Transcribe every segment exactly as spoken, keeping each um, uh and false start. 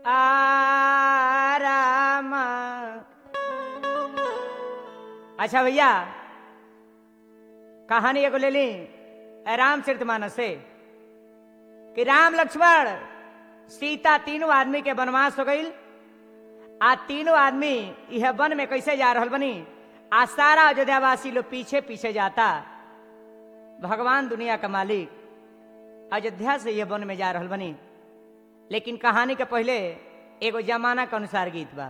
आराम। अच्छा भैया कहानी एगो ले ली रामचरितमानस से कि राम लक्ष्मण सीता तीनों आदमी के वनवास हो गई। आ तीनों आदमी यह वन में कैसे जा रहल बनी, आ सारा अयोध्यावासी लोग पीछे पीछे जाता। भगवान दुनिया का मालिक अयोध्या से यह वन में जा रहल बनी। लेकिन कहानी के पहले एगो जमाना के अनुसार गीत बा।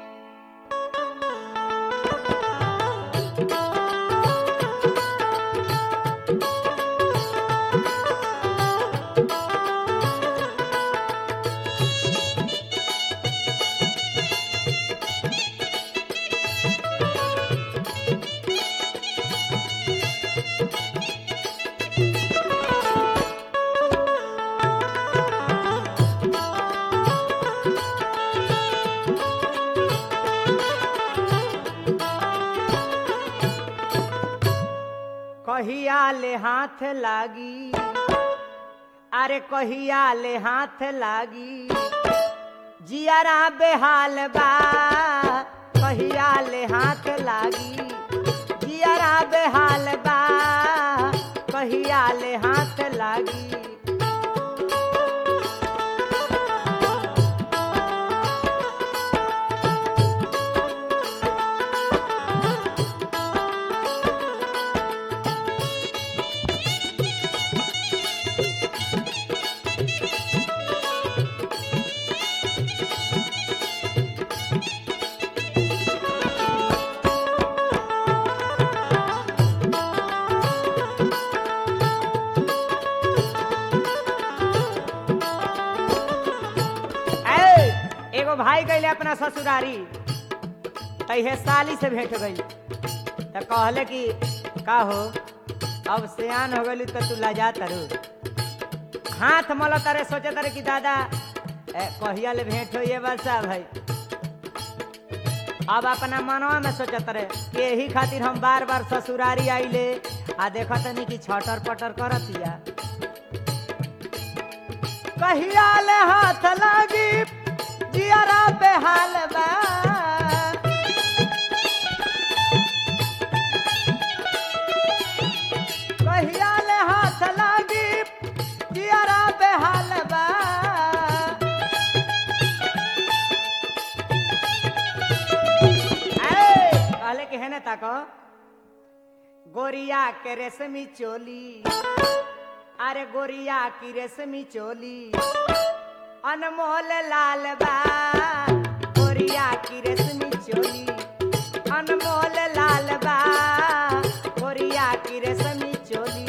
कहिया ले हाथ लागी, अरे कहिया ले हाथ लागी, जियारा बेहाल बा। कहिया ले हाथ लागी, जियारा बेहाल बा। कहिया ले हाथ लागी। भाई गईले अपना ससुरारी, तहे साली से भेंट गई तो कहले कि का हो अब सियान हो गई तो तू लजा तरु हाथ मल तारे सोचे तारे कि दादा ए, कहिया ले भेंट हो ये बसा भाई। अब अपना मनवा में सोचे तारे यही खातिर हम बार बार ससुरारी आइले आ देखा तनी कि छटर पटर करतिया। कहिया ले हाथ लागी, जियारा बेहाल बा। कहिया ले हाथ लागी, जियारा बेहाल बा। कहले कि है न ताको गोरिया के रेशमी चोली, अरे गोरिया की रेशमी चोली अनमोल लाल बा। गोरिया की रेशमी चोली अनमोल लाल बा। गोरिया की रेशमी चोली।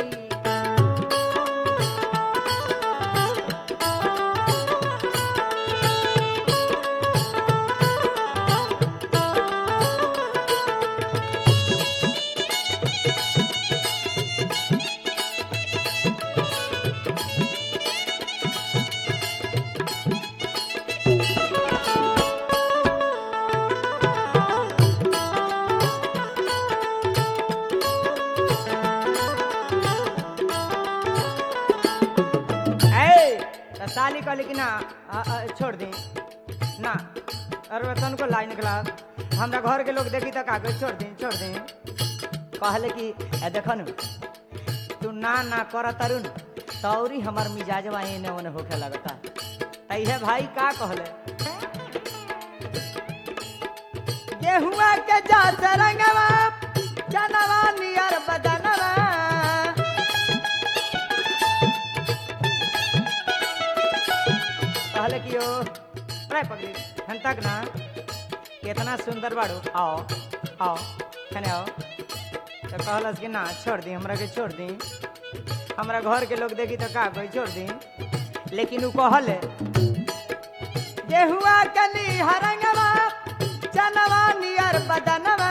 साली कहले कि ना आ, आ, छोड़ दी ना, अरे तन को लाई निकला हमरा घर के लोग देखी तो कागज छोड़ दी छोड़ दी। कहले कि देखो न तू ना ना कर तरुण तौरी हमार मिजाजवा एने ओने होखे लगता। तैहे भाई का कहले गेहुआ के जा रंगवा जनवा नियर बदनवा। कहले कि यो पकड़ी हन तक ना कितना सुंदर बाड़ू, आओ आओ खने आओ। तो कहलस कि ना छोड़ दी हमरा के छोड़ दी, हमरा घर के लोग देखी तो का कोई छोड़ दी। लेकिन उ कहले गेहुआ कली हरंगवा जनवा नियर बदनवा।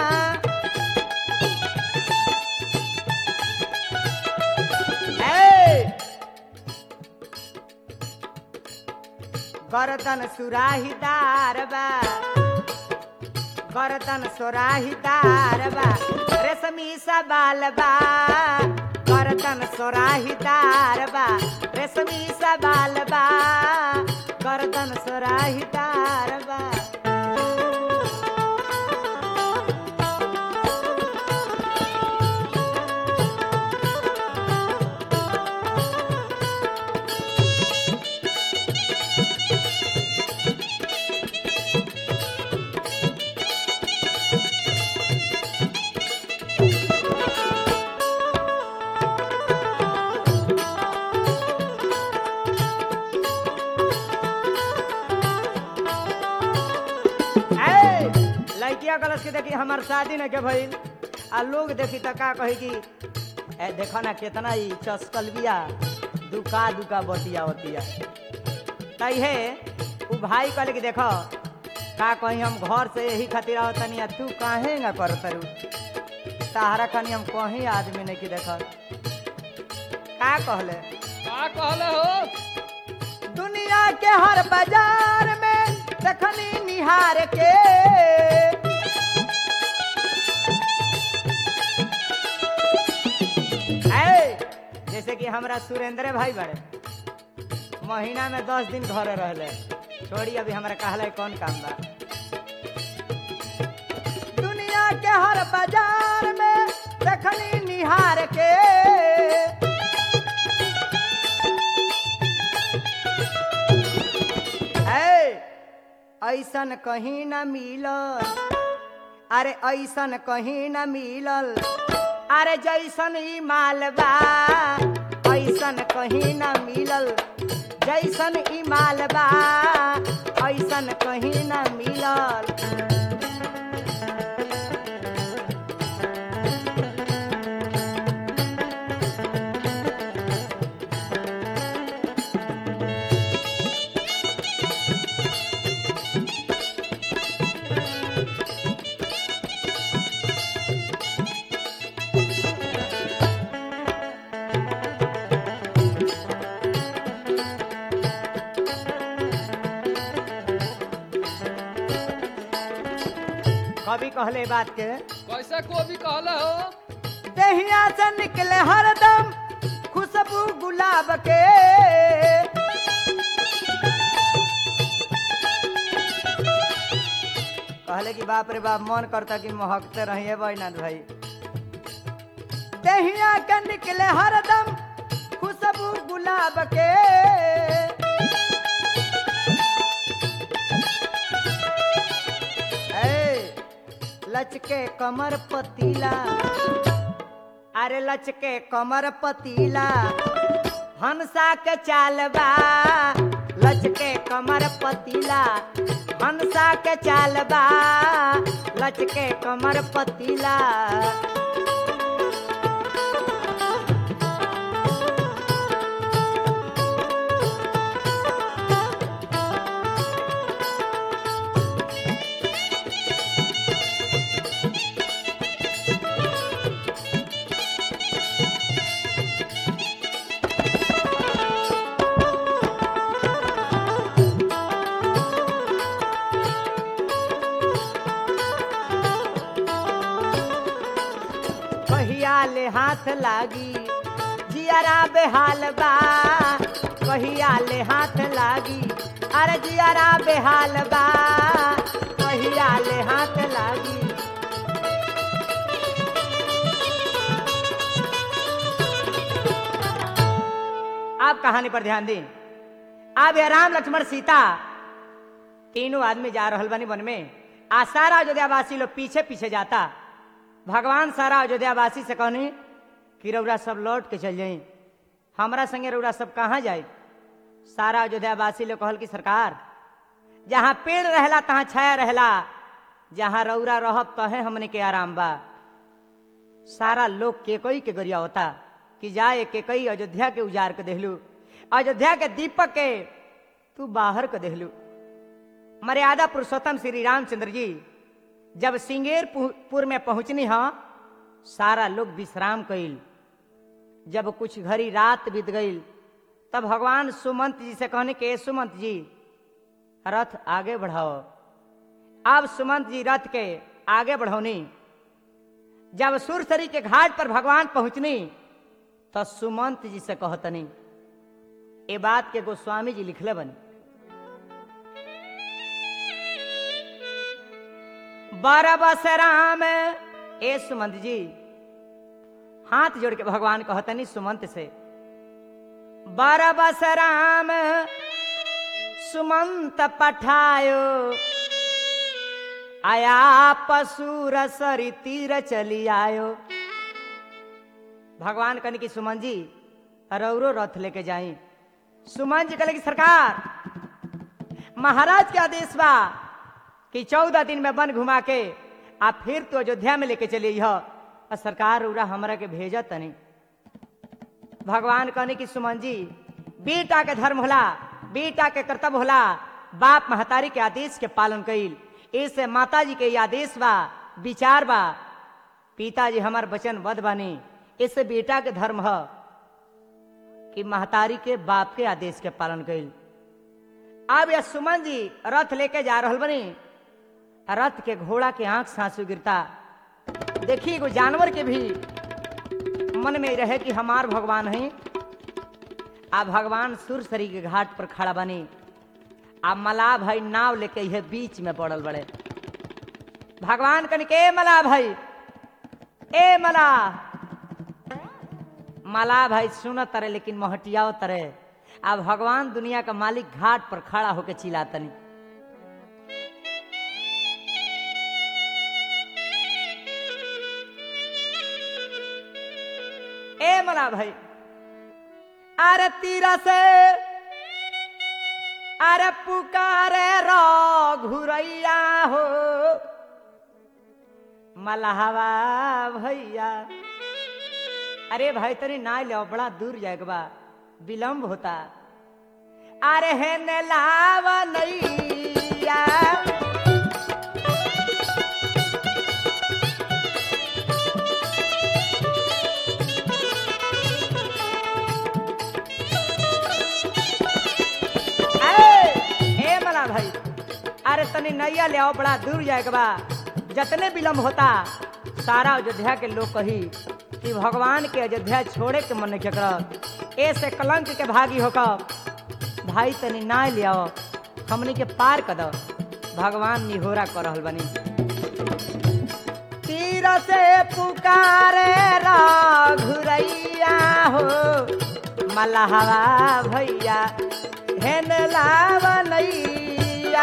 गर्दन सुराहीदार बा, गर्दन सुराहीदार बा, रेशमी सा बाल बा। गर्दन सुराहीदार बा, रेशमी सा बाल बा। गर्दन सोराहिदार बा लड़किया कलश के देखी हमार शादी न के भइल आ लोग देखी त का कही कि ए देखो ना कितना ही चस्कल बिया दुका दुका बतिया बतिया तहे उ भाई कहले कि देखो का कहीं हम घर से यही खातिर आवत तनी आ तू काहे ना कर तरू ताहरा खनी हम कहीं आदमी नहीं की देख का कहले का कहले हो दुनिया के हर बाजार में देखनी निहार के जैसे कि हमरा सुरेंद्र भाई बड़े महीना में दस दिन घरे रहले छोड़ी अभी हमरा कहले कौन काम बा दुनिया के हर बाजार में देखनी निहार के ऐसन कहीं न मिलल अरे ऐसन कहीं न मिलल अरे जैसन ई मालबा ऐसन कहीं न मिलल जैसन ई मालबा ऐसन कहीं न मिलल कभी कहले बात के कैसे को भी कहले हो दहिया से निकले हरदम खुशबू गुलाब के कहले कि बाप रे बाप मन करता कि महकते रहिए बैनाथ भाई दहिया के निकले हरदम खुशबू गुलाब के लचके कमर पतीला अरे लचके कमर पतीला हंसा के चालबा लचके कमर पतीला हंसा के चालबा लचके कमर पतीला ले हाथ लागी जियारा बेहाल बा कहिया ले हाथ लागी अरे जियारा बेहाल बा कहिया ले हाथ लागी आप कहानी पर ध्यान दें अब ये राम लक्ष्मण सीता तीनों आदमी जा रहल बनी वन में आ सारा अयोध्यावासी लोग पीछे पीछे जाता भगवान सारा अयोध्यावासी से कहनी कि रउरा सब लौट के चल जाई हमरा संगे रउरा सब कहाँ जाए सारा अयोध्यावासी लोग कहल कि सरकार जहाँ पेड़ रहला तहाँ छाया रहला जहाँ रउरा रहब तहे हमने के आराम बा सारा लोग के कोई के गरिया होता कि जाए के कई अयोध्या के उजार के देहलू अयोध्या के दीपक के तू बाहर के देहलू मर्यादा पुरुषोत्तम श्री रामचंद्र जी जब सिंगेरपुर में पहुंचनी हाँ सारा लोग विश्राम कइल जब कुछ घड़ी रात बीत गई तब भगवान सुमंत जी से कहने के सुमंत जी रथ आगे बढ़ाओ अब सुमंत जी रथ के आगे बढ़ौनी जब सुरसरी के घाट पर भगवान पहुंचनी तो सुमंत जी से कहतनी ये बात के गोस्वामी जी लिखले बनी बरबस राम ए सुमंत जी हाथ जोड़ के भगवान कहतनी सुमंत से बरबस राम सुमंत पठायो आया पशुर सरी तीर चली आयो। भगवान कहने की सुमन जी रौरो रथ लेके जाई। सुमन जी कहले की सरकार महाराज के आदेश बा कि चौदह दिन में वन घुमा के आ फिर तो अयोध्या में लेके चली ह और सरकार उरा हमरा के भेजा तनी। भगवान कहने की सुमन जी बेटा के धर्म होला, बेटा के कर्तव्य होला बाप महतारी के आदेश के पालन कईल। इससे माता जी के आदेश बा विचार बा पिताजी हमार वचन बद बानी। इससे बेटा के धर्म है कि महतारी के बाप के आदेश के पालन कईल। अब यह सुमन जी रथ लेके जा रहल बनी। रथ के घोड़ा के आंख से आंसू गिरता। देखिए एगो जानवर के भी मन में रहे कि हमार भगवान है। आ भगवान सुरसरी के घाट पर खड़ा बनी। आ मलाह भाई नाव लेके यह बीच में पड़ल बड़े। भगवान कन के मलाह भाई ए मलाह मलाह भाई सुनत तरे लेकिन महटियाओ तरे। आ भगवान दुनिया का मालिक घाट पर खड़ा होके चिल्लातनी। ए मलाह भाई अरे तीरा से अरे पुकारे रो घुरैया हो मलाहवा भैया। अरे भाई तनी ना ले बड़ा दूर जाएगा बा विलम्ब होता। अरे है ने लावा नैया भाई अरे तनी नैया ले आओ बड़ा दूर जाएगा बा। जतने विलम्ब होता सारा अयोध्या के लोग कही कि भगवान के अयोध्या छोड़े के मन के कर ऐसे कलंक के भागी होकर भाई तनी ना ले आओ हमनी के पार कर दो। भगवान निहोरा कर रहल बनी। तीर से पुकारे घुरैया हो मलाहवा भैया हेन लावा नैया।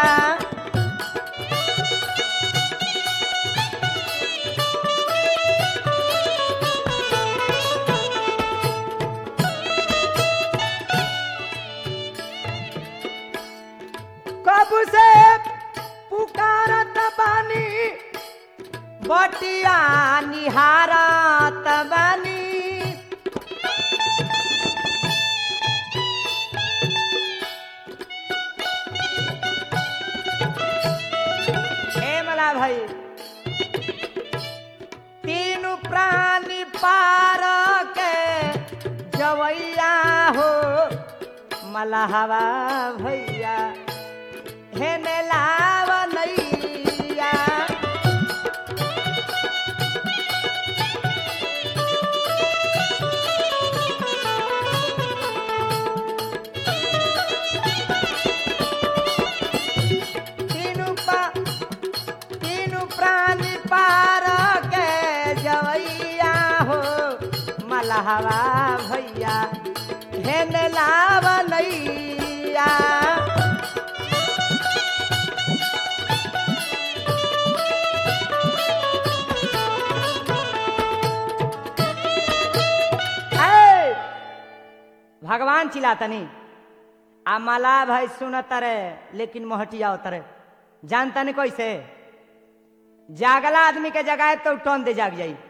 कब से पुकारत बानी बटिया निहारत बानी। भाई तीन प्राणी पार के जवैया हो मलाहवा भैया हेने लावा नैया। पार के जवैया हो मलाहवा भैया हेन लावा नैया। भगवान चिल्लातनी आ मलाह भाई सुनत रे लेकिन महटिया उतरे जानता नहीं कैसे जागला आदमी के जगाए तो टन दे जाग जाई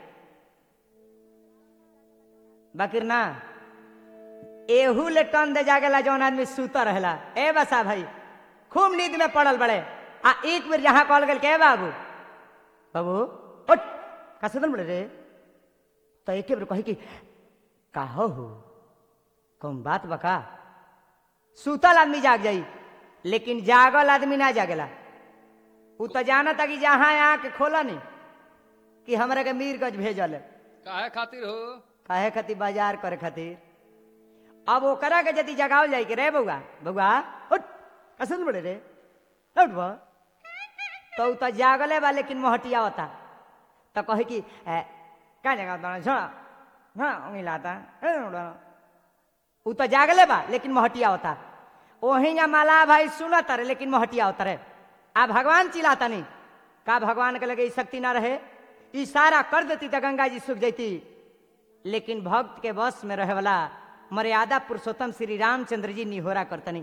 बाकिर ना एहू ले टन दे जागेला जौन आदमी सुता रहेला। ए बसा भाई खूब नींद में पड़ल बड़े आ एक बेर जहां कॉल गल के बाबू बाबू उठ का सुतल बड़े रे तो एक बेर कही कि काहो हो कौन बात बका। सुतल आदमी जाग जाई लेकिन जागल आदमी ना जागेला। उ तो जानत कि जहां आके खोला नहीं कि हमरा के मीरगंज भेजल काहे खातिर हो काहे खातिर बाजार करे खातिर। अब ओकरा के यदि जगाव जाई के रे बउआ बउआ उठ कसुन बड़े रे उठ बा तो उ तो जागले बा लेकिन मोहटिया होता तो कहे कि क्या जगह छोड़ा मिलाता उ तो जागले बा लेकिन मोहटिया होता वही माला भाई सुनत रहे लेकिन मोहटिया होता रहे। आ भगवान चिल्लाता नहीं का भगवान के लगे शक्ति ना रहे इशारा कर देती तो गंगा जी सूख जाती लेकिन भक्त के बस में रहे वाला मर्यादा पुरुषोत्तम श्री रामचंद्र जी निहोरा करतनी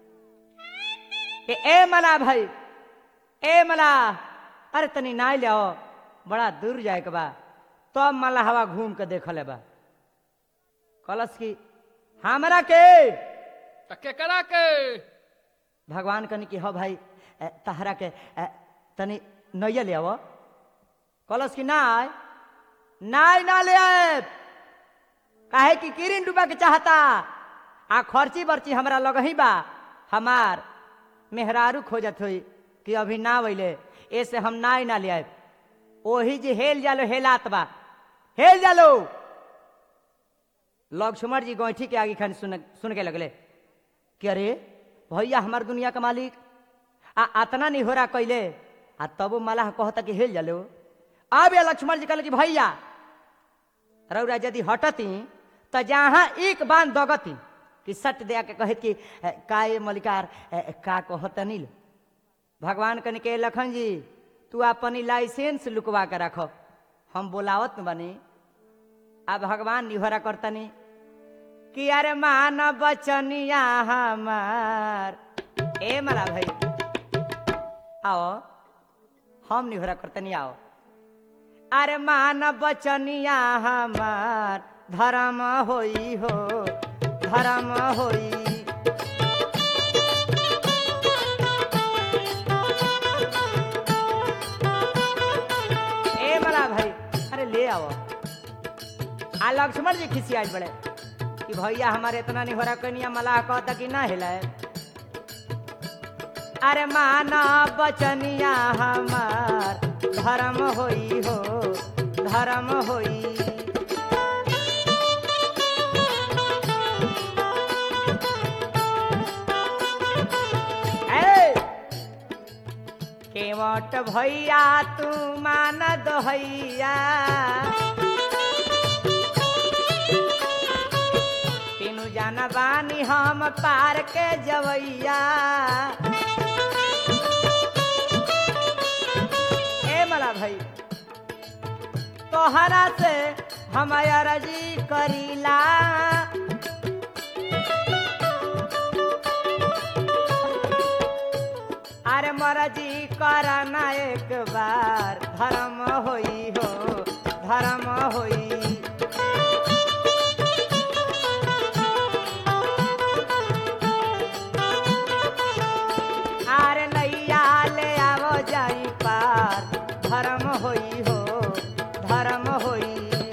कि ए मला भाई ए मला अरे तनी ना ले आओ बड़ा दूर जाए के बा तो अब मला हवा घूम के देख ले बा कलश की हमरा के केकरा के भगवान कनी कि हो भाई तहरा के तनी नैया ले आओ कलश की नाय नाय ना ले आए काहे कि किरिन डूबा के चाहता आ खर्ची बर्ची हमरा लग ही बा हमार मेहरारू खोजत हुई कि अभी ना वैले ऐसे हम नाय ना ले आए ओही जी हेल जालो हेलात बा हेल जालो लक्ष्मण जी गौठी के आगे खान सुन सुन के लगले कि अरे भैया हमार दुनिया का मालिक आ अतना नहीं हो रहा कैले आ तब मलाह कहता कि हेल जालो अब ये लक्ष्मण जी कहले कि भैया रौरा यदि हटती तो जहां एक बांध दगती कि सट दे के कहे कि का ये मलिकार का कहता नील भगवान कन के लखन जी तू अपनी लाइसेंस लुकवा के रखो हम बोलावत न बनी आ भगवान निहोरा करतनी कि अरे मान बचनिया हमार ए मला भाई आओ हम निहोरा करतनी आओ अरे मान बचनिया हमार धर्म होई हो धर्म होई ए मला भाई अरे ले आओ आ लक्ष्मण जी खिसियाज बड़े कि भैया हमारे इतना नहीं हो रहा कनिया मलाह कहता कि ना हिलाए अरे माना बचनिया हमार धर्म होई हो धर्म होई केवट भैया तू मान दोहैया तीनू जाना बानी हम पार के जवैया ए मला भाई तोहरा से हम अर्जी करीला अरे मर्जी करना एक बार धर्म होई हो धर्म होई अरे नैया ले आवो जाई पार धर्म होई हो धर्म होई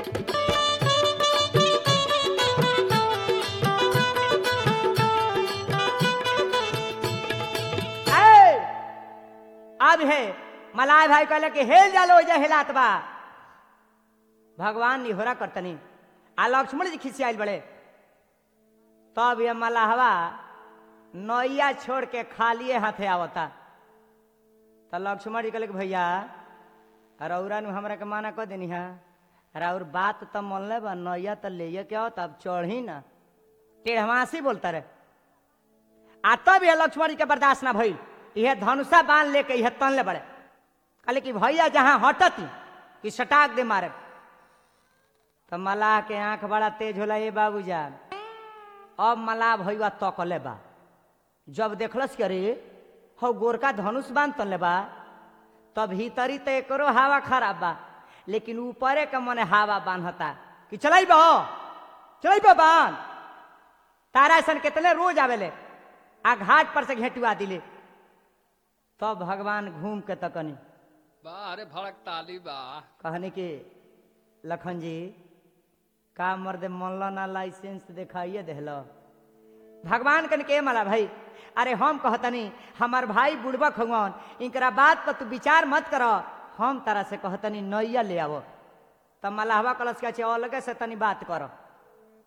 अब है मलाय भाई कहले कि हेल जालो जे हेलात बा भगवान निहोरा करतनी आ लक्ष्मण जी खिसियाल बड़े तब ये मलाहवा नैया छोड़ के खालिए हाथे आवता तो लक्ष्मण जी कहले कि भैया रौरा नु हमरा के माना कर देनी है राउर बात तो मन ले बा नैया तो ले के आओ तब चढ़ी ना टेढ़वासी बोलता रहे आ तब ये लक्ष्मण जी के बर्दाश्त ना भइल यह धनुषा बांध लेके यह तन ले बड़े कहले कि भैया जहां हटती कि सटाक दे मारे तो मलाह के आंख बड़ा तेज होला ये बाबूजान अब मलाह भैया तकले बा जब देखलस कि अरे हो गोरका धनुष बांध तन ले बा तब भीतरी तो एकरो हवा खराब बा लेकिन ऊपरे के मने हवा बांधता कि चलाई बा चलाई बा बांध तारा ऐसा कितने रोज आवेले आ घाट पर से घेटुआ दिले तब तो भगवान घूम के तकनी बारे भड़क ताली बा कहने के लखन जी का मर्द मनल ना लाइसेंस दिखाइए देहलो भगवान कन के मला भाई अरे हम कहतनी हमार भाई बुढ़बक हुआन इनकरा बात पर तू विचार मत करो हम तारा से कहतनी नैया ले आवो तब मलाहवा कलश के अलगे से तनी बात करो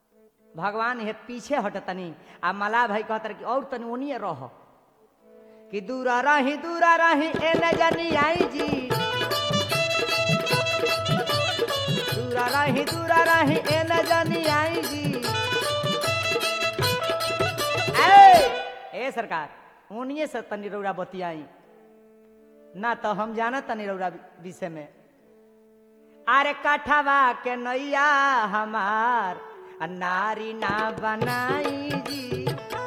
भगवान हे पीछे हटतनी आ मलाह भाई कहतर कि और तनी ओनिए रहो कि दूरा रही दूरा रही ए न जानी आई जी, दूरा रही दूरा रही ए न जानी आई जी। ए, ए सरकार उन्हीं से तनी रौरा बतियाई ना तो हम जाना तनी रौरा विषय में। अरे कठवा के नैया हमार नारी ना बनाई जी,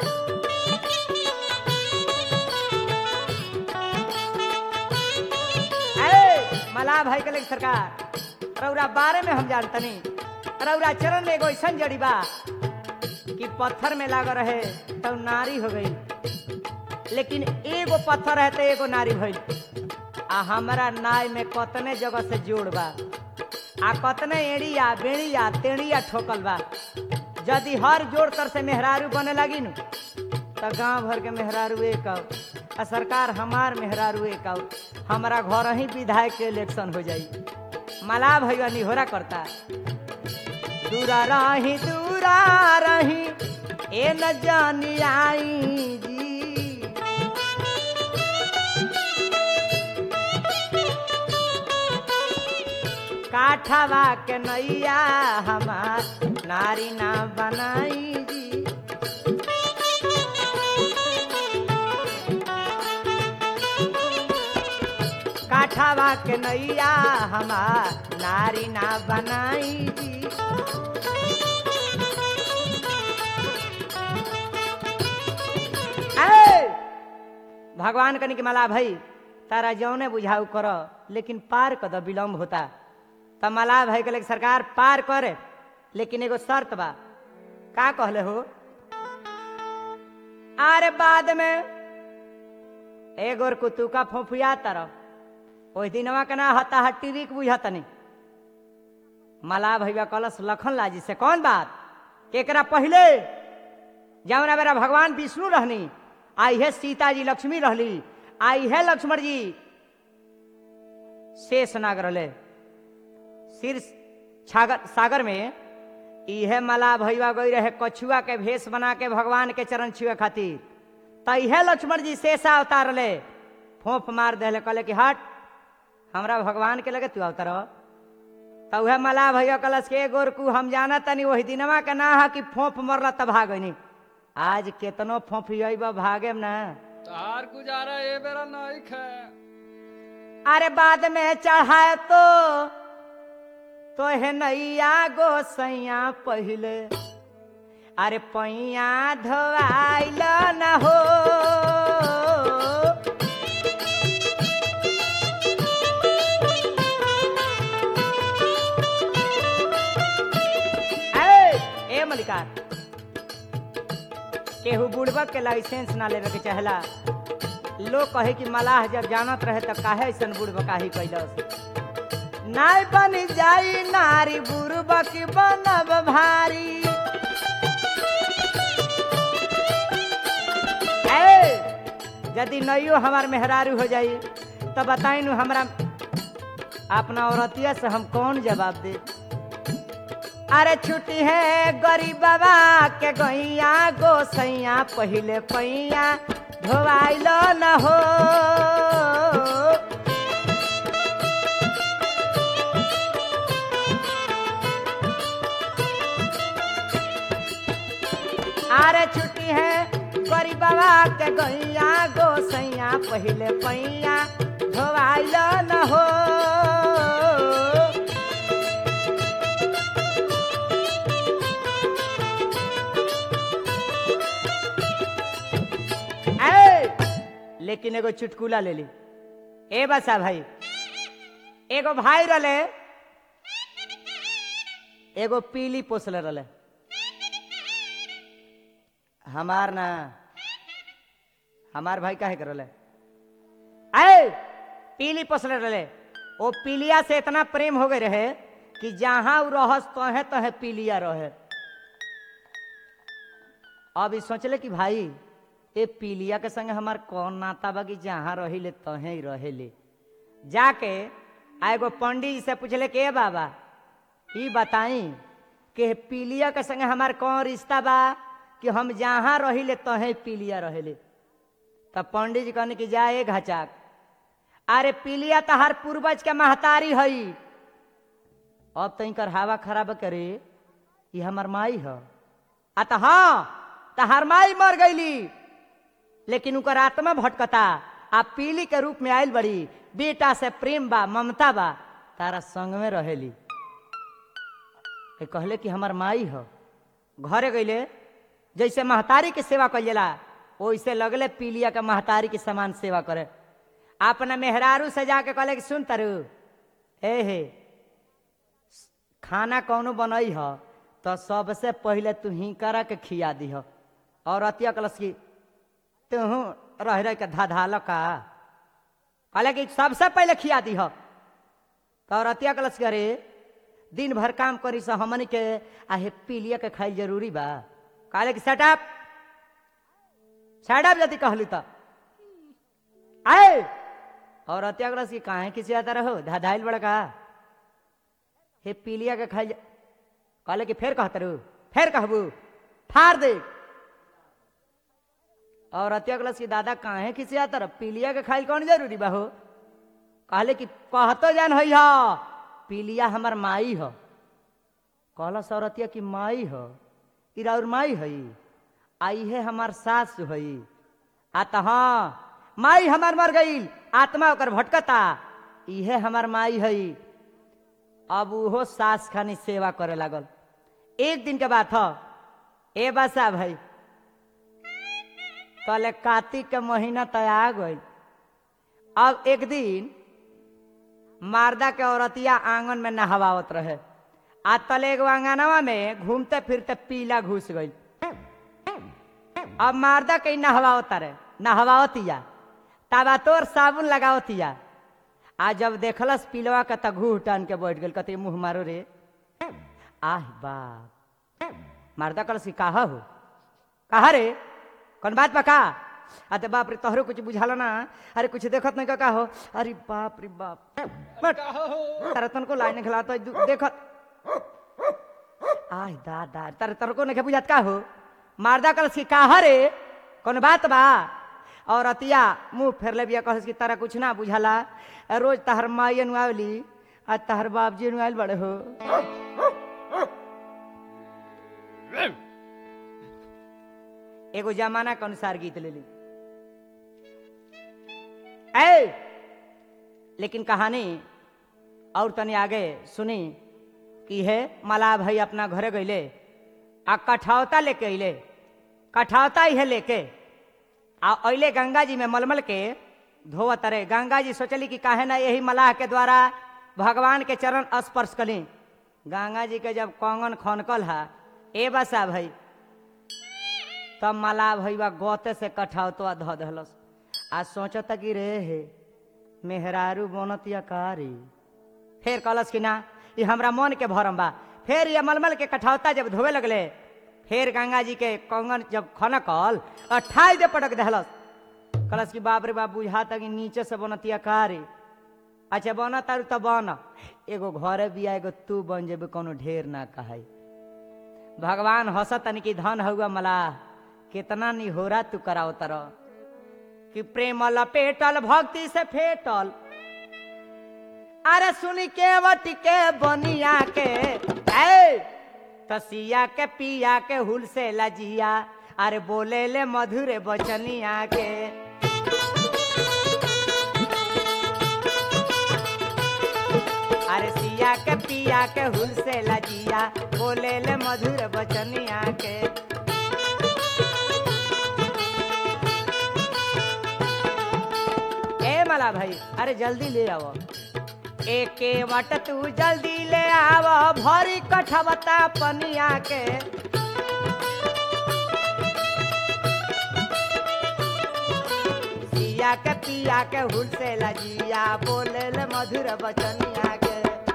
ए मला भाई के लेके सरकार रौरा बारे में हम जानतनी। रौरा चरण में एगो ऐसा जड़ी बा कि पत्थर में लाग रहे तो नारी हो गई, लेकिन एगो पत्थर है तो एगो नारी भइल। आ हमारा नाय में कतने जगह से जोड़ बा, आ कतने एड़िया बेड़िया तेड़िया ठोकल बा। यदि हर जोड़ तर से मेहरारू बने लगी न तो गांव भर के मेहरारू एक आओ, आ सरकार हमार मेहरारू एक आओ, हमारा घर ही विधायक के इलेक्शन हो जाई। मला भैया निहोरा करता दूरा रही दूरा रही ए न जानी आई जी, काठवा के नैया हमार नारी ना बनाई जी। काठवा के नैया हमार नारी ना बनाई जी। ए, भगवान कनिक मला भाई तारा जौने बुझाऊ करो, लेकिन पार कद विलम्ब होता। तब मला भाई के लेके सरकार पार करे, लेकिन एगो शर्त बा। का कहले हो? अरे बाद में एगो कुतुका फोफिया तरह ओहि दिनवा के ना हता हट्टी के बुझतनी। मला भैया कलश लखन लाजी से कौन बात केकरा पहले जौना बेरा भगवान विष्णु रहनी, आई है सीता जी लक्ष्मी रहली, आई है लक्ष्मण जी शेष नाग रहले सिर छागर सागर में। इहे मला भैया गई रहे कछुआ के भेष बना के भगवान के चरण छुए खातिर, तो इहे लक्ष्मण जी शेषा अवतार ले फोफ मार दे, कहले कि हट हमरा भगवान के लगे तू अवतार। तो वह मला भैया कलश के गोरकू हम जाना तनी वही दिनवा के ना है कि फोफ मरला तब भागनी। आज केतनो फोफ बा भागे ना तार गुजारा ए बेरा नहीं खे। अरे बाद में चढ़ाए तो तो है नैया गोसैया पहले, अरे पैया धोआइल न हो। ए, ए मलिकार केहू बुड़बक के लाइसेंस ना लेवे के चाहला। लोग कहे कि मलाह जब जानत रहे तो काहे ऐसा बुड़बकाही कैलस। नाय बन जाई नारी बुड़बक बनब भारी। ए, यदि नैयो हमार मेहरारू हो जाई तो बताई नु हमरा अपना औरतिया से हम कौन जवाब दे। अरे छुट्टी है गरीब बाबा के गैया गोसैया पहले पैया धोवाइल न हो। अरे छुट्टी है गरीब बाबा के गैया गोसैया पहले पैया धोवाइल न हो। लेकिन एगो चुटकुला ले ली। ए बसा भाई एगो भाई रले एगो पीली पोसले रले। हमार ना हमार भाई काहे करले आए पीली पोसले रले। वो पीलिया से इतना प्रेम हो गए रहे कि जहां उ रहस तहे तहे पीलिया रहे। अब ई सोचले कि भाई ए पीलिया के संग हमार कौन नाता बा कि जहां रही ले तहे ही रहे ले। जाके एगो पंडित जी से पूछले के बाबा ई बताई कि पीलिया के संग हमार कौन रिश्ता बा कि हम जहां रही ले तहे पीलिया रहे ले। तब पंडित जी कहने की जाए घचाक, अरे पीलिया तहार पूर्वज के महतारी हई, अब तो इनकर हवा खराब करे, ये हमार माई है। आ तो हाँ तहार माई मर गईली, लेकिन उनकर आत्मा भटकता, आ पीली के रूप में आयल बड़ी, बेटा से प्रेम बा, ममता बा, तारा संग में रहेली। कहले कि हमार माई है। घरे गईले, जैसे महतारी की सेवा कल जाला वैसे लगले पीलिया के महतारी की समान सेवा करे। अपना मेहरारू से जाके कहले कि सुन तरु, ए हे खाना कौनो बनई ह तो सबसे पहले तू ही करा के खिया दी ह। और अतिया कलस की तू रह रह के धाधाल का, कहले कि सबसे पहले खिया दी ह। तो अतिया कलस करे दिन भर काम करी से हमन के आहे पीलिया के खाइल जरूरी बा। कहले कि सेटअप सेटअप यदि कहली तो आए। और अत्याग्रह की काहे किसी आता रहो धाधाइल बड़ा का हे पीलिया के खाइल। कहले कि फिर कहते रू, फिर कहबू फाड़ दे। और अत्याग्रह की दादा काहे किसी आता रहो पीलिया के खाइल कौन जरूरी बा हो। कहले कि कहतो जान हई हा पीलिया हमार माई हो। कहला सौरतिया की माई हो, इराउर माई हई, आई है हमार सास हई। आता हाँ माई हमार मर गई, आत्मा ओकर भटकता, इहे हमार माई हई। अब वो सास खानी सेवा करे लागल। एक दिन के बात हो, ए बसा भाई तले कार्तिक के महीना तय आ गई। अब एक दिन मारदा के औरतिया आंगन में नहवावत रहे, आ तले एगो आंगनवा में घूमते फिरते पीला घुस गई। अब मारदा के नहवावत रहे, नहवावतिया तबा तोर साबुन लगावतिया। आ जब देखलस पीलवा के त घूह टान के बैठ गई, कहते मुंह मारो रे। आह बाप, मारदा कलस की कहा हो, कहा रे कौन बात पका। अरे बाप रे तोहरो कुछ बुझाला ना, अरे कुछ देखत नहीं का हो। अरे बाप रे बाप तारा तनको लाइन खिलाता देखत, आह दादा तारे तनको नहीं बुझात का हो। मारदा कलस की कहा रे कौन बात बा। और अतिया मुंह फेरले बिया, कहस की तारा कुछ ना बुझाला, रोज तहर माई नुआवली आज तहर बाप जी नुआल बड़े हो। एगो जमाना के अनुसार गीत ले ली ए, लेकिन कहानी और तनी आगे सुनी कि है मलाह भाई अपना घरे गईले, आ कठौता लेके अले, कठौता ही है लेके आ अले गंगा जी में मलमल के धोवत रहे। गंगा जी सोचली कि काहे ना यही मलाह के द्वारा भगवान के चरण स्पर्श कली। गंगा जी के जब कंगन खनकल है ए बसा भाई, तब मलाह भैया गोते से कठौतवा धो दहलस। आ सोचता कि रे हे मेहरारू बनतिया कारी। फिर कहलस कि ना ये हमरा मन के भरम बा। फिर ये मलमल के कठौता जब धोवे लगले, फिर गंगा जी के कंगन जब खनकल अठाई दे पटक दहलस। कहलस कि बाप रे बाप बुझाता कि नीचे से बनतिया कारी। अच्छा बना तारू तो बन, एगो घरे बिया एगो तू बन जेबे, कोनो ढेर ना कहाई। भगवान हंसतन की धन हुआ मलाह, कितना निहोरा तू कराओ तरह कि प्रेम लपेटल भक्ति से फेटल। अरे सुनी के वटी के बनिया के ए, तसिया के पिया के हुल से लजिया, अरे बोले ले मधुर बचनिया के। अरे सिया के पिया के हुल से लजिया, बोले ले मधुर बचनिया के। ए मला भाई अरे जल्दी ले आओ, एके वट तू जल्दी ले आवो, भरी कठवता पनिया के। सिया के पिया के हुल से लजिया, बोले ले मधुर बचनिया के।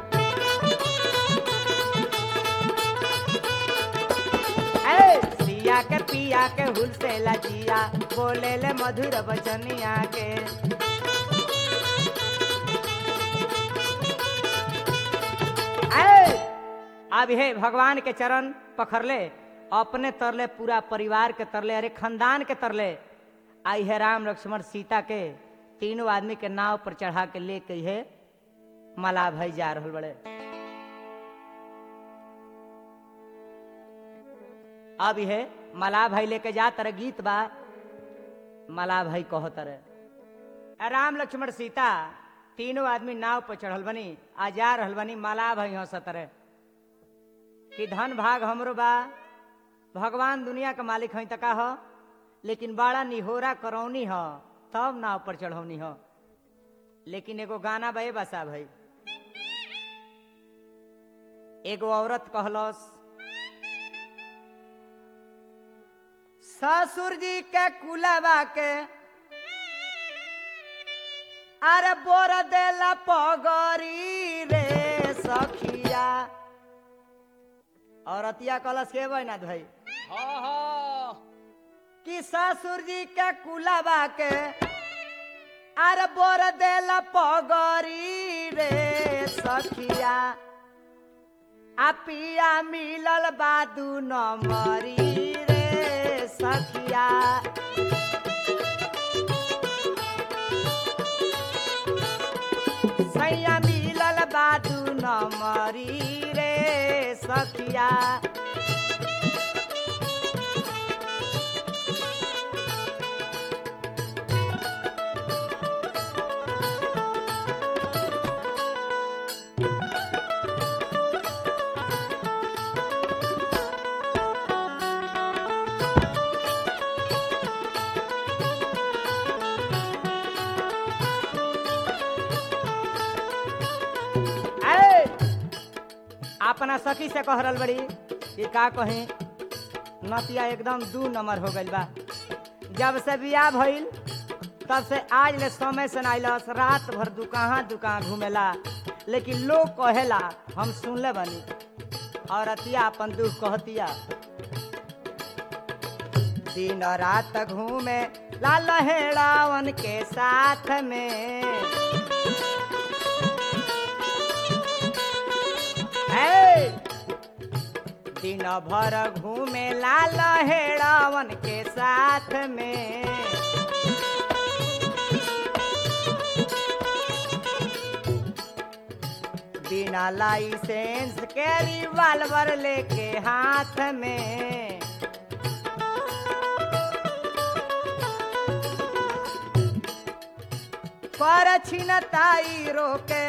ए सिया के पिया के हुल से लजिया, बोले ले मधुर बचनिया के। अब हे भगवान के चरण पकड़ ले, अपने तरले पूरा परिवार के तरले, अरे खानदान के तरले। आई है राम लक्ष्मण सीता के तीनों आदमी के नाव पर चढ़ा के लेके है मला भाई जा रहल बड़े। अब है मला भाई लेके जा तर गीत बा। मला भाई कहो तर राम लक्ष्मण सीता तीनों आदमी नाव पर चढ़ल बनी आ जा रहल बनी। मला भाई हंसतर कि धन भाग हमरो बा, भगवान दुनिया के मालिक है तका हो, लेकिन बड़ा निहोरा करौनी हो तब नाव पर चढ़ौनी हो। लेकिन एगो गाना बे बसा भाई, एगो औरत कहलस ससुर जी के कुलवा के अरे बोर देला पगरी रे सखिया। औरतिया कहलस के बना भाई हाँ हाँ कि ससुर जी के कुलवा के अरे बोर देला पगरी रे सखिया। आ पिया मिलल बादू नमरी रे सखिया। सैया मिलल बादू नमरी रे सखिया। अपना सखी से कह रहल बड़ी कि का कहीं नतिया एकदम दू नंबर हो गइल बा। जब से बियाह भइल तब से आज ले समय से नाइलस, रात भर दुकान दुकान घूमेला, लेकिन लोग कहेला हम सुनले बनी। और अतिया अपन दुख कहतिया दिन रात घूमे लाल हेड़ावन के साथ में। दिन भर घूमे लाल हेड़ावन के साथ में। बिना लाइसेंस के रिवाल्वर लेके हाथ में। पर छिनताई रोके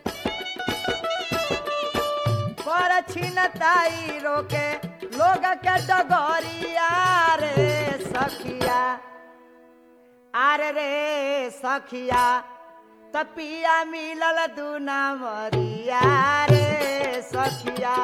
पर छिनताई रोके लोग के डगरिया रे सखिया। आरे रे सखिया तपिया मिलल दूना मरिया रे सखिया।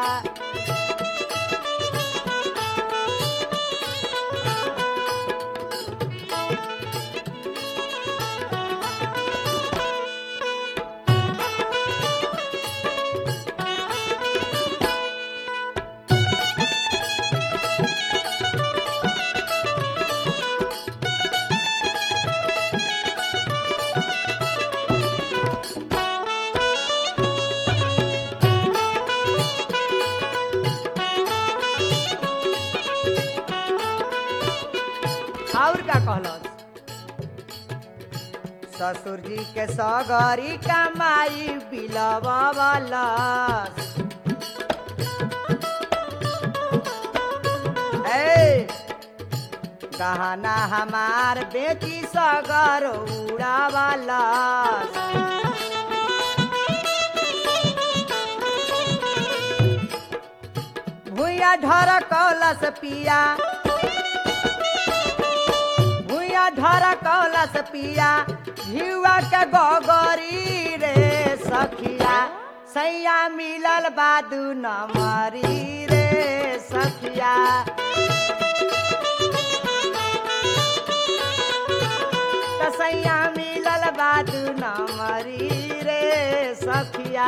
और का कहलस ससुर जी के सगरी कमाई बिलवलस। ए गहना हमार बेटी सगर उड़ावलस। भुइया ढरकलस पिया ढरा कलस पिया घिवा के गोगरी रे सखिया। सैया मिलल बादू नमरी रे सखिया। सैया मिलल बादू नमरी रे सखिया।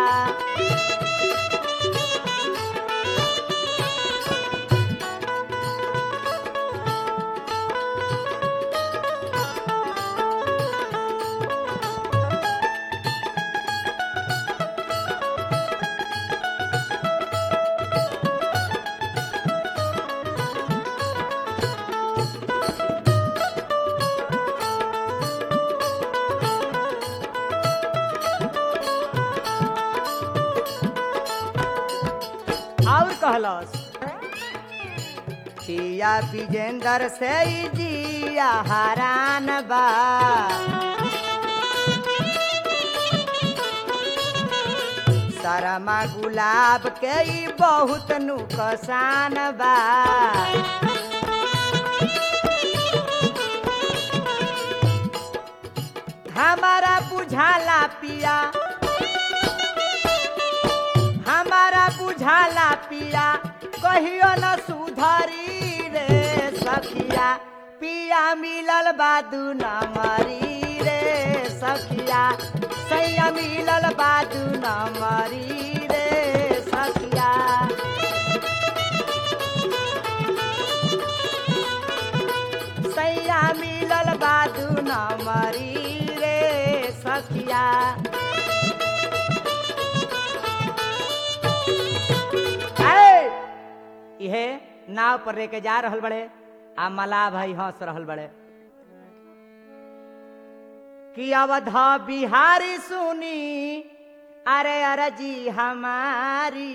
कहलस पिया विजेंद्र से ही जिया हरान बा शरमा गुलाब के ही बहुत नुकसान बा हमारा बुझाला पिया हमारा बुझाला पिया कहियो न सुधरी रे सखिया पिया मिलल बादू न मरी रे सखिया सैया मिलल बादू न मरी रे सखिया सैया मिलल बादू न मरी रे सखिया इहे नाव पर लेके जा रहल बड़े आ मलाह भाई हंस रहल बड़े कि अवधा बिहारी सुनी अरे अरजी हमारी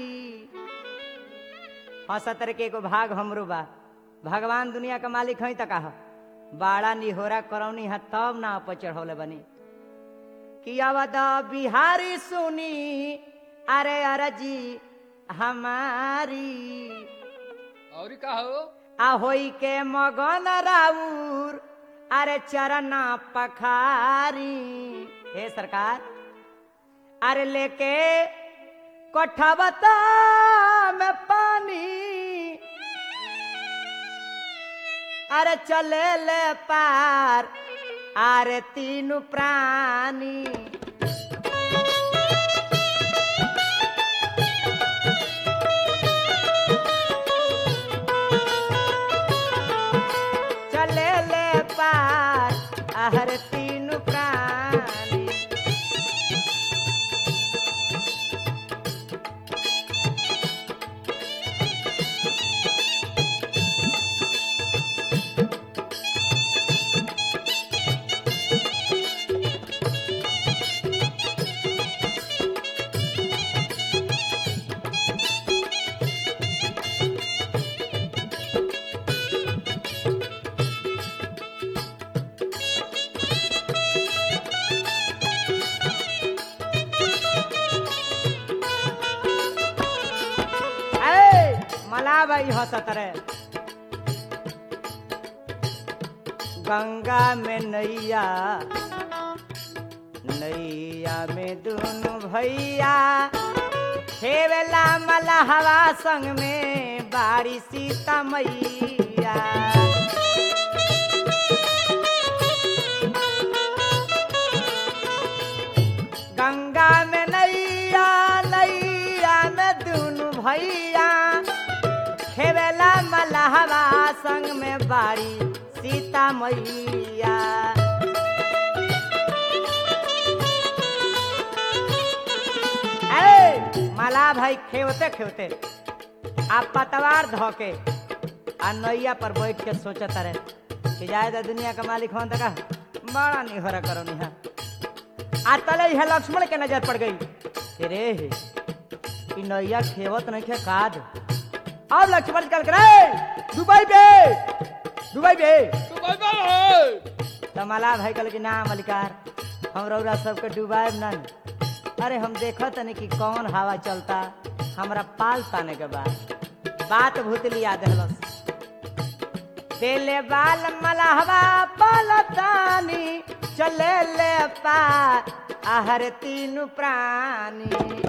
हंसतर के एगो भाग हमरो बा भगवान दुनिया का मालिक है तक बाड़ा निहोरा करौनी है तब ना पर चढ़ौले बनी कि अवधा बिहारी सुनी अरे अरजी हमारी और का हो आ होई के मगन राउर अरे चरना पखारी हे सरकार अरे लेके कोठबता में पानी अरे चले ले पार अरे तीनों प्राणी हर तीन प्राणी भाई हंसत रहे गंगा में नैया नैया में दोनों भैया हेवेला मलहवा संग में बारी सीता मैया गंगा में नैया नैया में दोनों भैया खेवेला मलहवा संग में बारी सीता मैया मला भाई खेवते खेवते आप पतवार धोके आ नैया पर बैठ के सोचत रहे कि जायदा दुनिया का मालिक हों तक बड़ा निहरा करो निहा आ तले है लक्ष्मण के नजर पड़ गई रे कि नैया खेवत नहीं खे काद अब लक्ष्मण चल करे दुबई पे दुबई पे दुबई पे तो मला भाई कल कि ना मलिकार हम रौरा सबके डुबाए ना अरे हम देखत नहीं कि कौन हवा चलता हमरा पाल ताने के बाद बात भूतली याद हलस देले बाल मलहवा पलतानी चले ले पार आहर तीन प्राणी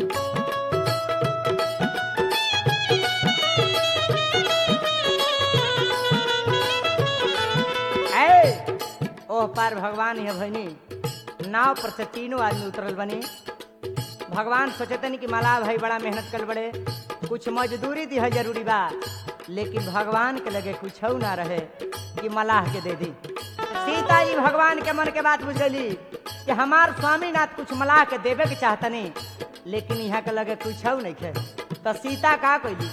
ओह पार भगवान है भैनी नाव पर से तीनों आदमी उतरल बनी भगवान सोचते नहीं कि मला भाई बड़ा मेहनत कर बड़े कुछ मजदूरी दी है जरूरी बा लेकिन भगवान के लगे कुछ ना रहे कि मलाह के दे दी सीता जी भगवान के मन के बात बुझ गई कि हमार स्वामीनाथ कुछ मलाह के देवे के चाहता नहीं लेकिन यहाँ के लगे कुछ नहीं खे तो सीता का कैली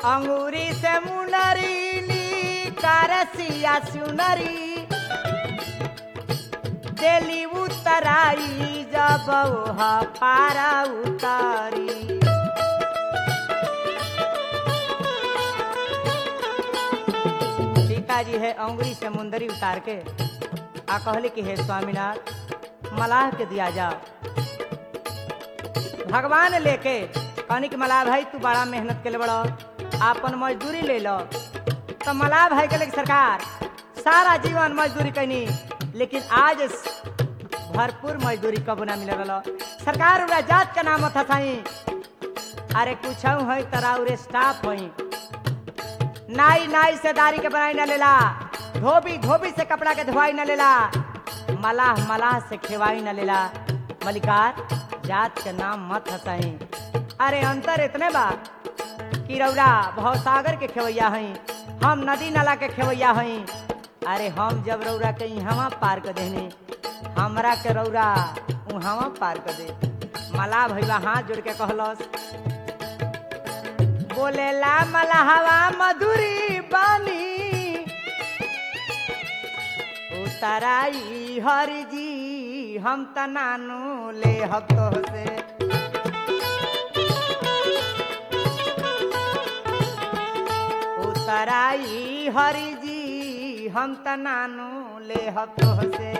अंगूरी से मुनरी नी कारसिया सुनरी देली उतराई जब ओहा पारा उतारी सीता जी है अंगुरी से मुंदरी उतार के आ कहले कि हे स्वामीनाथ मलाह के दिया जा भगवान लेके कहनी कि मलाह भाई तू बड़ा मेहनत के ले बड़ा आपन मजदूरी ले लो तो मलाह भाई के सरकार सारा जीवन मजदूरी कैनी लेकिन आज भरपूर मजदूरी कब ना मिले रहा सरकार उरा जात का नाम था साई अरे कुछ है तरा उरे स्टाफ है नाई नाई से दारी के बनाई न लेला धोबी धोबी से कपड़ा के धोवाई न लेला मलाह मलाह से खेवाई न लेला मलिकार जात के नाम मत हसाई अरे अंतर इतने बा कि रौरा भवसागर के खेवैया हई हम नदी नाला के खेवैया हई अरे हम जब रौरा के यहाँ पार कर देने हमरा के रौरा वहाँ पार कर दे मला भैया हाथ जोड़ के कहलस बोलेला मलहवा मधुरी बानी उतराई हरि जी हम तनानू ले हतो से उतराई हरि जी हम तनानू ले हतो से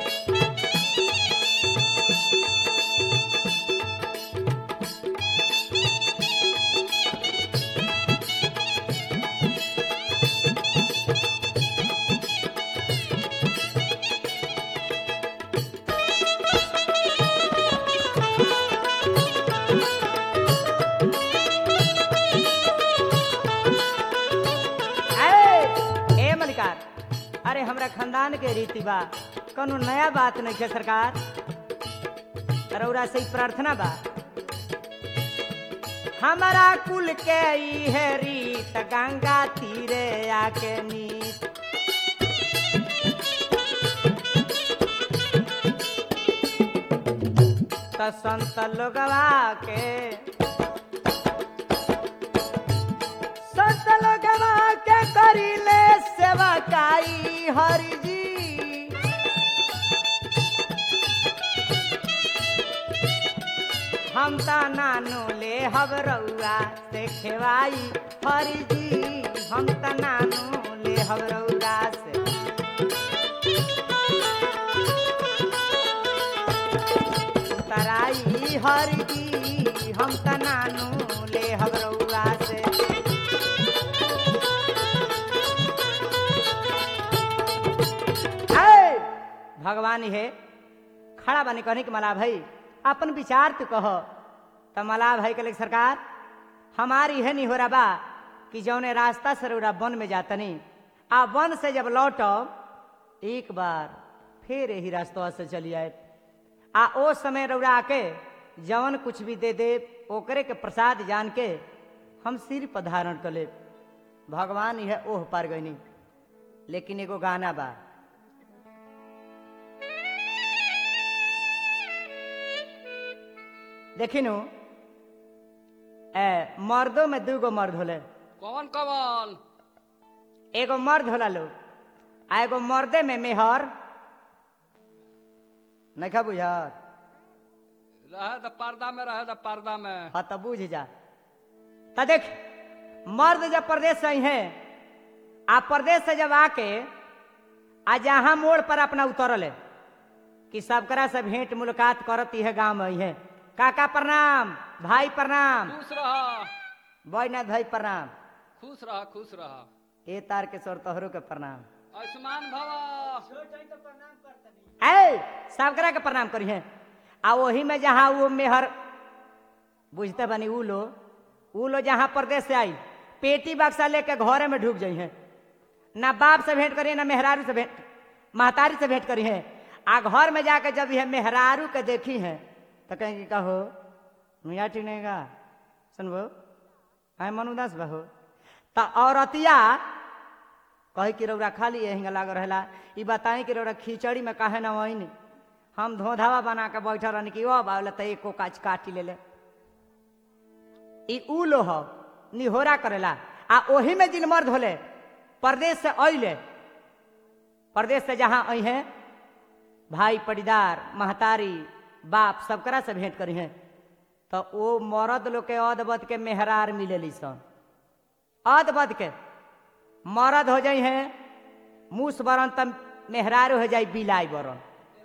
अरे हमरा खानदान के रीति बा कोनो नया बात नहीं है सरकार रौरा से प्रार्थना बा हमारा कुल के ई है रीत गंगा तीरे आके नीत त संत लोगवा के संत लोगवा के करीले सेवा काई हरि जी हम ता नानू ले हब रउआ से खेवाई हरि जी हम ता नानू ले हब रउआ से तराई हरि जी हम ता नानू ले हब रउआ से भगवान है खड़ा बने कहने के मला भाई अपन विचार तू कहो तो मला भाई के सरकार हमारी है नहीं हो रहा बा कि जौने रास्ता से रौरा वन में जातनी आ वन से जब लौटो एक बार फिर यही रास्ता से चली आए आ ओ समय रौरा आके जवन कुछ भी दे दे ओकरे के प्रसाद जान के हम सिर पर धारण कर ले भगवान है ओह पार गईनी लेकिन एगो गाना बा देखिनु ए मर्दों में दूगो मर्द होले कौन कौन एगो मर्द होला लोग आ एगो मर्दे में मेहर नहीं खा बुझात रहे तो पर्दा में रहे तो पर्दा में हाँ तो बुझ जा तो देख मर्द जब प्रदेश से है आ प्रदेश से जब आके आ जहां मोड़ पर अपना उतरल है कि सबकरा से भेंट मुलाकात करती है गांव में है काका प्रणाम भाई प्रणाम खुश रहा बैनाथ भाई प्रणाम खुश रहा खुश रहा ए तार के सर तोहरो के प्रणाम आयुष्मान भवा ए सबकरा के प्रणाम करी है आ वही में जहाँ वो मेहर बुझते बनी ऊ लो ऊ लो जहाँ प्रदेश से आई पेटी बक्सा लेके घरे में ढुक जाई है ना बाप से भेंट करी ना मेहरारू से भेंट महतारी से भेंट करी है आ घर में जाकर जब यह मेहरारू के देखी है तो कहेंगे कहो मियाँ टिनेगा सुनबो आए मन उदास बहो तो औरतिया कहे कि रौरा खाली यही लाग रहा ये बताई कि रौरा खिचड़ी में काहे ना वही हम धोधावा बना के बैठल रहनी कि अब आवले तो एको काच काटी ले ले ई ऊ लो हो निहोरा करेला आ ओही में जिन मर्द होले परदेश से अइले परदेश से जहां आई हैं भाई पटीदार महतारी बाप सबकरा से भेंट करी हैं तो वो मर्द लोग के अदबद के मेहरार मिलेली सन अदबद के मर्द हो जाई हैं मूस बरन तब मेहरार हो जाई बिलाई बरन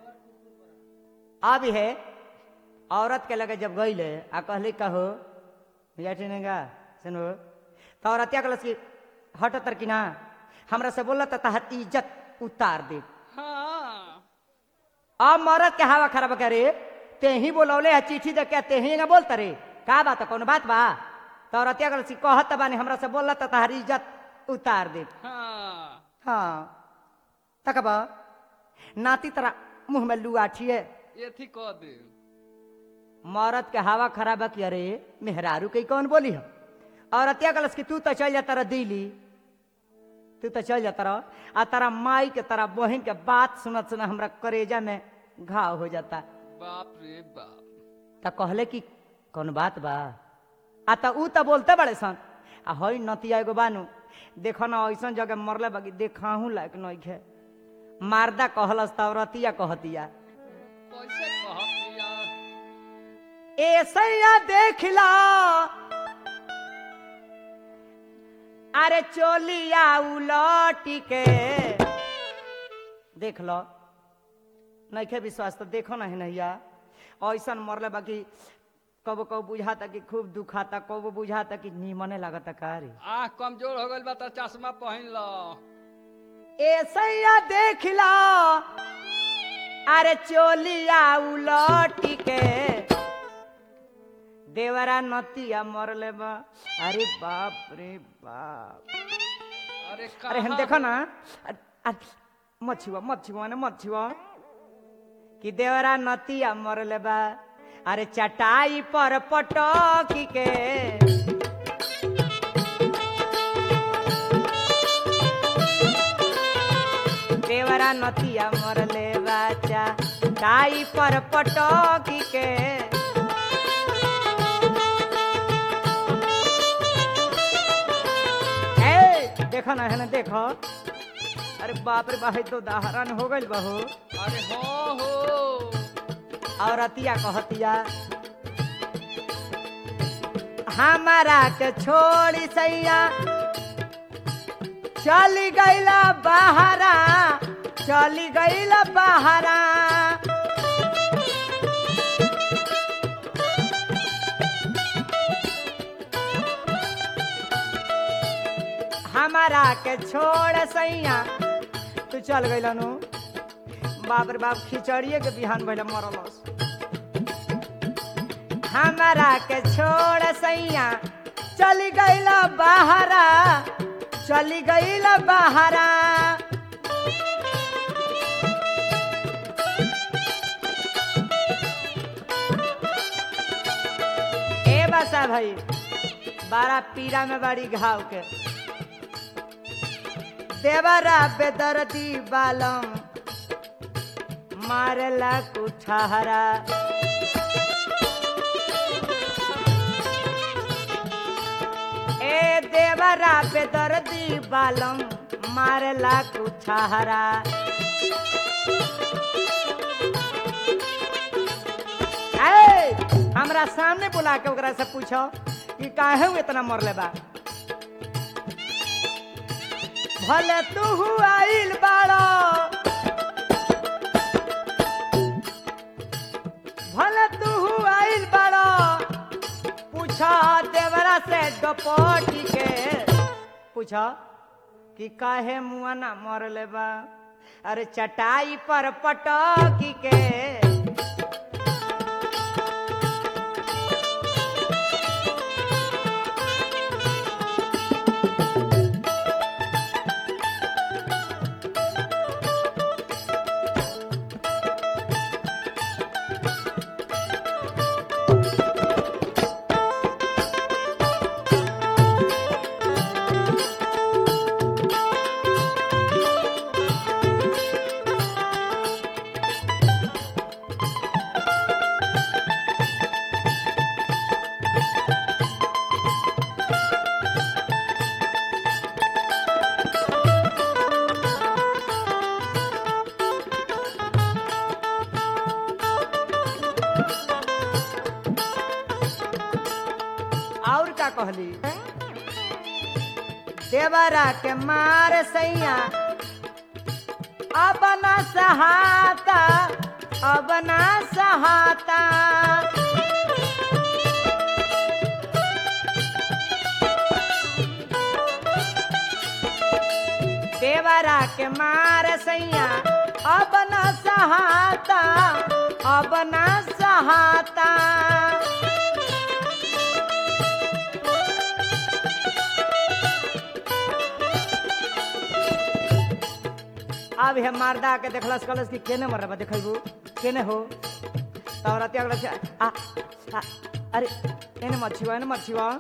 अब है औरत के लगे जब गई ले आ कहली कहो ठिनेगा सुनो तो औरतिया कहलस कि हट तर कि ना हमरा से बोला तो तहर इज्जत उतार दे हाँ अब मरद के हवा खराब करे ते ही बोलौले है चिट्ठी दे के ते ही ना बोलता रे का बात है कौन बात बा तो औरतिया कहलस कि कहत बानी हमरा से बोला तो तहर इज्जत उतार दे हाँ हाँ तकबा नाती तरह मुंह में लुआठी है ये थी कह दे मरद के हवा खराब की अरे मेहरारू के कौन बोली है औरतिया कहलस कि तू तो चल जाता रह दिल्ली तू तो चल जाता रह आ तारा माई के तारा बहन के बात सुनत सुना हमरा करेजा में घाव हो जाता बाप रे बाप तो कहले कि कौन बात बा आ तो ऊ तो बोलते बड़े सन आ हई नतिया एगो बानू देखो ना ऐसा जगह मरले बाकी देखाहू लायक नहीं है मारदा कहलस तो औरतिया कहतिया कैसे कहतिया ऐसा देख ला अरे चोलिया उलटी के देख लो नहीं के विश्वास तो देखो ना है नैया ऐसा मरले बाकी कबो कबो बुझाता कि खूब दुखाता कबो बुझाता कि नीमने लागता का रे आँख कमजोर हो गइल बा त चश्मा पहन लो ऐसा देख ला अरे चोलिया उलटी के देवरा नतिया मरले बा अरे बाप रे बाप अरे अरे हम कहाँ देखो ना मत छुआ मत छुआ ना मत छुआ कि देवरा नतिया मरले बा अरे चटाई पर पटकी के देवरा नतिया मरले बा चटाई पर पटकी के देखो ना है ना देखो अरे बाप रे बाप तो दाहरन हो गइल बहू अरे हो हो औरतिया कहतिया हमारा के छोड़ी सैया चली गईला बहारा चली गईला बहारा हमारा के छोड़ सैया तू चल गई नु बाप रे बाप खिचड़िए के बिहान भैया मरलस हमारा के छोड़ सैया चली गईला बहारा चली गईला बहारा ए बसा भाई बारा पीरा में बड़ी घाव के देवरा बेदर्दी बालम मारला कुठारा ए देवरा बेदर्दी बालम मारला कुठारा ए हमरा सामने बुला के ओकरा से पूछो कि काहे इतना मरले बा भले तू आइल बाड़ो भले तू आइल बाड़ो पूछा देवरा से डपोटी के पूछा कि काहे मुआ ना मरले बा अरे चटाई पर पटकी के कहली देवरा के मार सैया अब ना सहाता अब ना सहाता देवरा के मार सैया अब ना सहाता अब ना सहाता अब हे मारदा के देखलस कलस कि केने मर रहा देखबू केने हो तौरती अगला से आ, आ अरे एने मत छुआ एने मत छुआ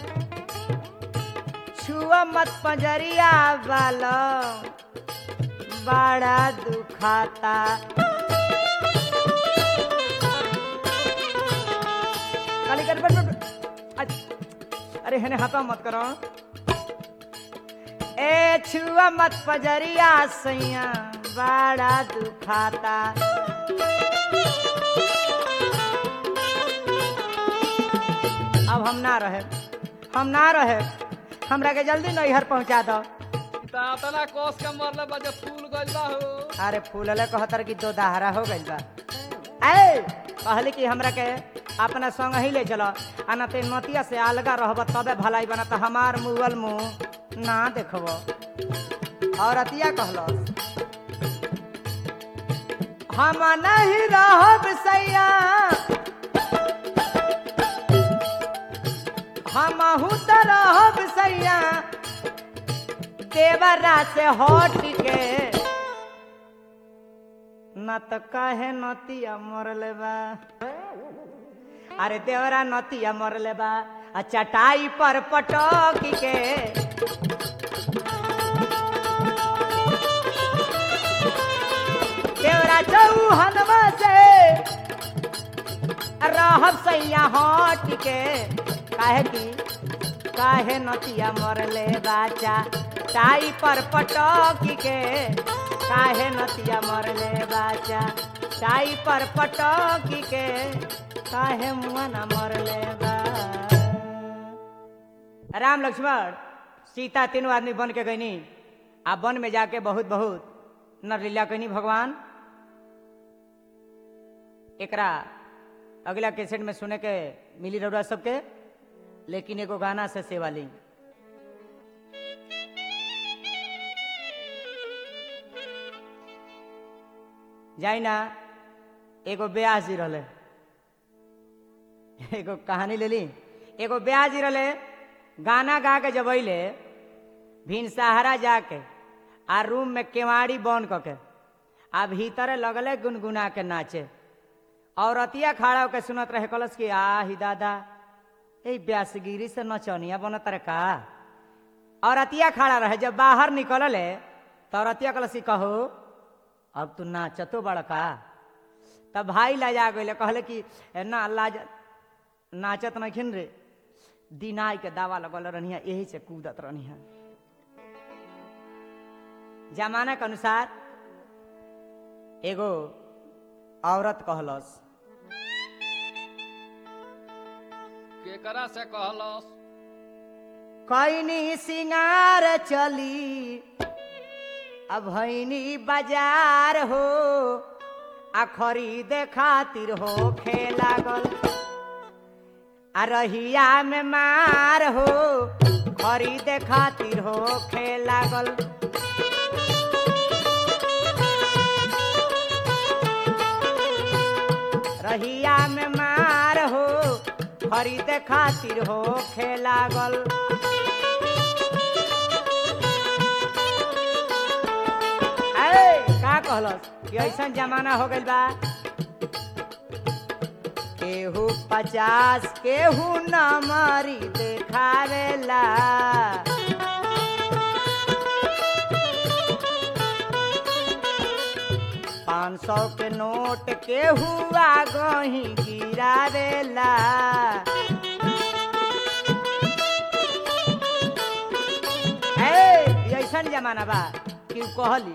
छुआ मत पंजरिया वाला बड़ा दुखाता काली कर अरे हेने हाथा मत करो ए छुआ मत पजरिया सैया बड़ा दुखाता अब हम ना रहे हम ना रहे हमरा के जल्दी नैहर पहुंचा दो तना कोस के मरले बजे फूल गइल बा हो अरे फूलले कहतर कि दो दहारा हो गइल बा ए कहली कि हमरा के अपना संग ही ले चलो आना ते नतिया से अलगा रहब तबे भलाई बना त हमार मुगल मुंह ना देखबो और अतिया कहलस हम नहीं रहब सैया हमहू त रहब सैया देवरा से हट के न त कहे नतिया मरले बा अरे देवरा नतिया मरले बा आ चटाई पर पटक के देवरा चौहनवा से रहब सैया हट के काहे की काहे नतिया मरले बाचा टाई पर पटक के काहे नतिया मरले बाचा टाई पर पटक के काहे मुआ न मरले बा राम लक्ष्मण सीता तीनों आदमी बन के गईनी आ वन में जाके बहुत बहुत नरलीला कईनी भगवान एकरा अगला कैसेट में सुने के मिली रउरा सबके लेकिन एगो गाना से सेवा ली जाई ना एगो ब्याह जी रहे एगो कहानी ले ली एगो ब्याह जी रहे गाना गा के जब अले भिन सहारा जाके आ रूम में केवाड़ी बंद करके आ भीतर लगले गुनगुना के नाचे और अतिया खड़ा होकर सुनत रहे कलस की आ ही दादा ए ब्यासगिरी से नचनिया बनत रे का और अतिया खड़ा रहे जब बाहर निकलले तो अतिया कलस की कहो अब तू नाचतो बड़का तब भाई लाजा गए कहले कि ना लाज नाचत नखिन रे दिनाई के दावा लगल रहनिया यही से कूदत रहनिया जमाना के अनुसार एगो औरत कहलस केकरा से कहलस कैनी सिंगार चली अब भैनी बाजार हो आ खरीदे खातिर हो खेलागल आ रहिया में मार हो खरीदे खातिर हो खेलागल रहिया में मार हो खरीदे खातिर हो खेलागल का कहलस कि ऐसा जमाना हो गइल बा केहू पचास केहू नमरी देखावेला पाँच सौ के नोट केहू आगही गिरावेला ऐसा जमाना बा कि कहली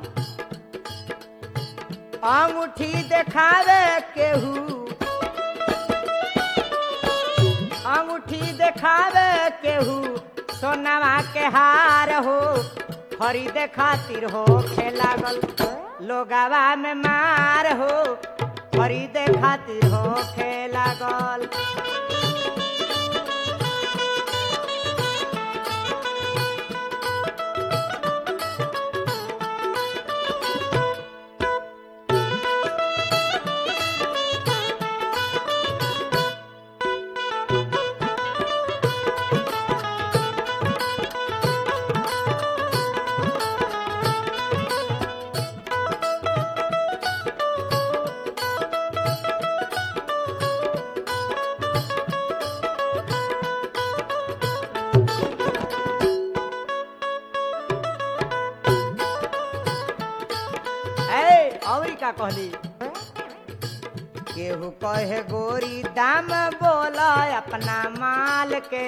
अंगूठी देखावे केहू अंगूठी देखावे केहू सोनावा के हार हो खरीदे खातिर हो लागल लोगावा में मार हो खरीदे खातिर हो लागल। औरी का कहली केहू कहे गोरी दाम बोल अपना माल के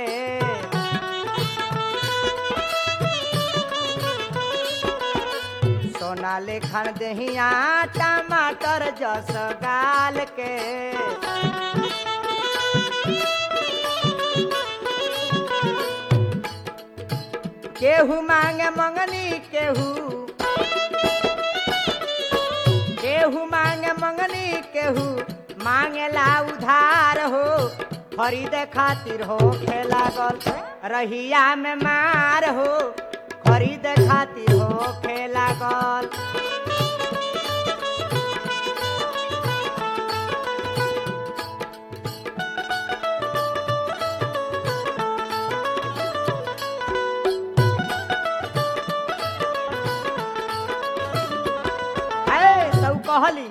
सोना लेखन दहिया टमाटर जस गाल के केहू मांगे मंगनी केहू केहू मांगे मंगनी केहू मांगेला उधार हो खरीदे खातिर हो लागल रहिया में मार हो खरीदे खातिर हो लागल। कहली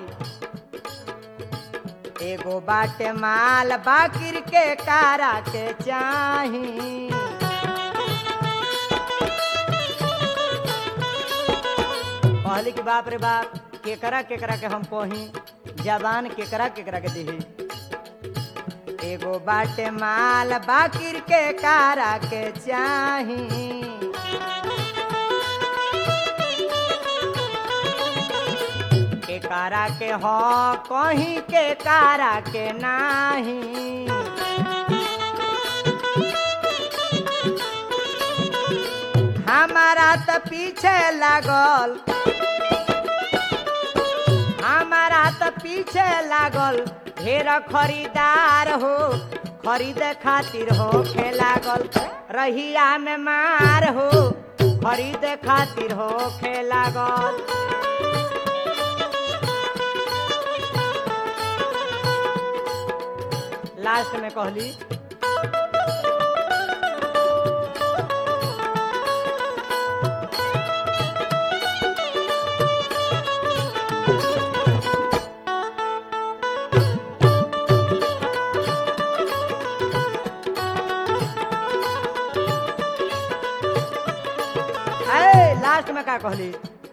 एगो बाटे माल बाकिर के कारा के चाही कहली कि बाप रे बाप केकरा केकरा के हम कही जबान केकरा केकरा के दिही एगो बाटे माल बाकिर के कारा के चाही के कारा के हो कहीं के कारा के नाही हमारा तो पीछे लागल हमारा तो पीछे लागल ढेर खरीदार हो खरीदे खातिर हो लागल रहिया में मार हो खरीदे खातिर हो लागल। लास्ट में कहली लास्ट में का कहली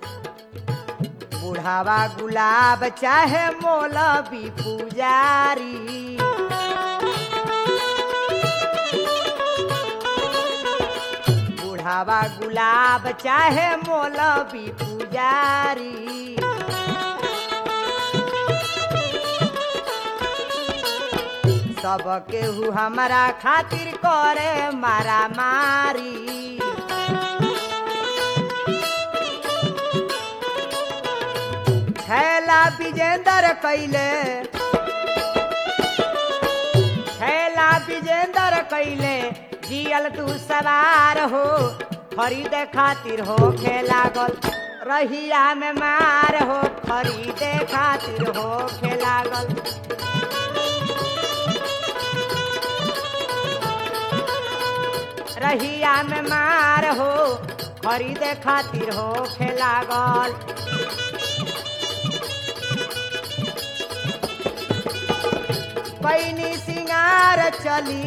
बुढ़ावा गुलाब चाहे मौलवी पुजारी बुढ़ावा गुलाब चाहे मौलवी पुजारी सब केहू हमारा खातिर करे मारा मारी छैला विजेंदर कैले छैला विजेंदर कैले जियल तू सवार हो खरीदे खातिर हो लागल रहिया में मार हो खरीदे खातिर हो लागल रहिया में मार हो खरीदे खातिर हो लागल। पैनी सिंगार चली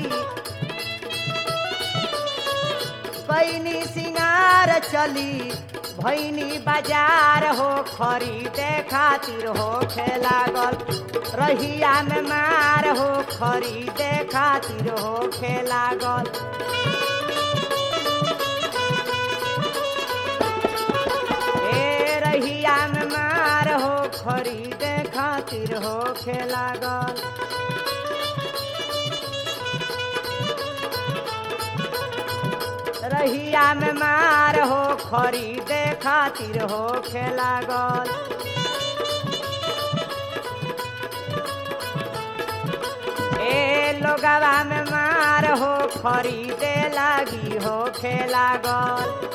पैनी सिंगार चली भैनी बाजार हो खरीदे खातिर हो लागल रहिया में मार हो खरीदे खातिर हो लागल। ए रहिया में मार हो खरीदे खातिर हो लागल। रहिया में मार हो खरीदे खातिर हो लागल। ए लोगवा में मार हो खरीदे लागी हो लागल।